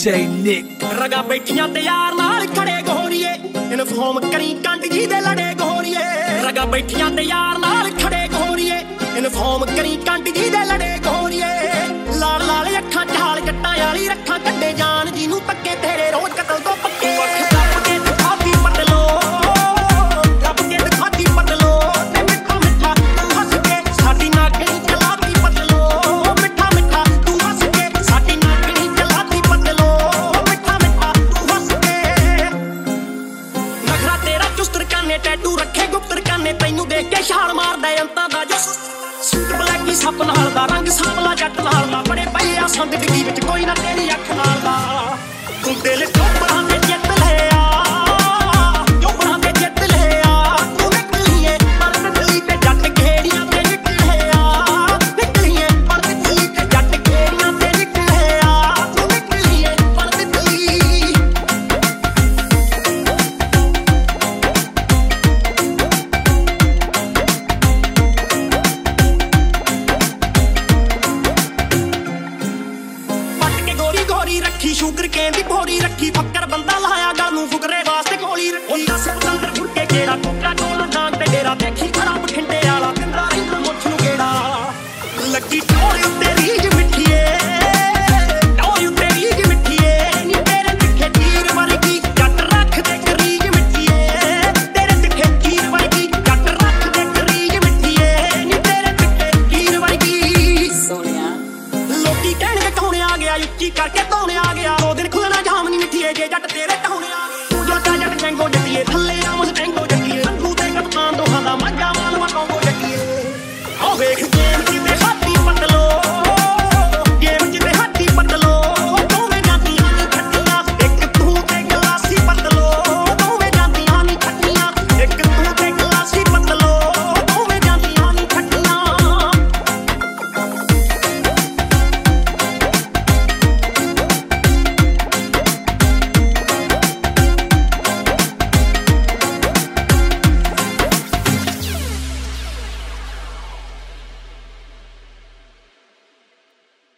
DJ Nick ਰਗਾ ਬੈਠੀਆਂ ਤੇ ਯਾਰ ਨਾਲ ਖੜੇ ਗੋਰੀਏ ਇਨਫੋਰਮ ਕਰੀ ਕੰਡ ਜੀ ਦੇ ਲੜੇ ਗੋਰੀਏ ਰਗਾ ਬੈਠੀਆਂ ਤੇ ਯਾਰ ਨਾਲ ਖੜੇ ਗੋਰੀਏ ਇਨਫੋਰਮ ਕਰੀ ਕੰਡ ਜੀ ਦੇ ਲੜੇ ਗੋਰੀਏ ਲਾਲ ਲਾਲ ਅੱਖਾਂ ਝਾਲ ਜੱਟਾਂ ਵਾਲੀ ਰੱਖਾਂ ਕੱਢੇ ਜਾਣ ਜਿਹਨੂੰ ਤੱਕੇ ਤੇਰੇ ਰੋਜ਼ ਕਤਲ ਤੋਂ ਪੱਕੇ ਰੱਬ ਕੇ ਦਿਖਾਤੀ ਪਟਲੋ ਰੱਬ ਕੇ ਦਿਖਾਤੀ ਪਟਲੋ ਤੇ ਮਿੱਠਾ ਮਿੱਠਾ ਤੂੰ ਹੱਸ ਕੇ ਸਾਡੀ ਨਾਗਣੀ ਚਲਾਤੀ ਪਟਲੋ ਮਿੱਠਾ ਮਿੱਠਾ ਤੂੰ ਹੱਸ ਕੇ ਸਾਡੀ ਨਾਗਣੀ ਚਲਾਤੀ ਪਟਲੋ ਮਿੱਠਾ ਮਿੱਠਾ ਤੂੰ ਹੱਸ ਕੇ ਨਖਰਾ ਤੇਰਾ ਚੁਸਤਰ ਕਾਨੇ ਟੈਟੂ ਰੱਖੇ ਗੁਪਤਰ ਕਾਨੇ ਤੈਨੂੰ ਦੇਖ ਕੇ ਛਾਲ ਮਾਰਦਾ ਅੰਤਾਂ ਦਾ ਜੋ ਸੂਟ ਬਲੈਕੀ ਸੱਪ ਨਾਲ ਦਾ ਰੰਗ ਸਾਂਵਲਾ ਜੱਟ ਨਾਲ ਦਾ ਬੜੇ ਪਏ ਆ ਸੰਦ ਡਿੱਗੀ ਵਿੱਚ ਕੋਈ ਨਾ ਤੇਰੀ ਅੱਖ ਨਾਲ ਦਾ ਤੂੰ ਦਿਲ ਚੋਪੜਾਂ ਤੇ ਜਿੱਤ ਲਿਆ ਚੋਪੜਾਂ ਤੇ ਜਿੱਤ ਲਿਆ ਤੂੰ ਨਿਕਲੀਏ ਪਰ ਨਿਕਲੀ ਤੇ ਜੱਟ ਘੇੜੀਆਂ ਤੇ ਨਿਕਲਿਆ ਨਿਕਲੀਏ ਪਰ ਨਿਕਲੀ ਤੇ ਜੱਟ ਘੇੜੀਆਂ ਤੇ ਨਿਕਲਿਆ ਤੂੰ ਨਿਕਲੀਏ ਪਰ ਨਿਕਲੀ ਗੋਰੀ ਰੱਖੀ ਸ਼ੂਗਰ ਕੇਨ ਦੀ ਭੋਰੀ ਰੱਖੀ ਫੱਕਰ ਬੰਦਾ ਲਾਇਆ ਗੱਲ ਨੂੰ ਫੁਕਰੇ ਵਾਸਤੇ ਗੋਲੀ ਰੱਖੀ 10 ਪਤੰਦਰ ਫੁਰਕੇ ਕਿਹੜਾ ਕੋਕਾ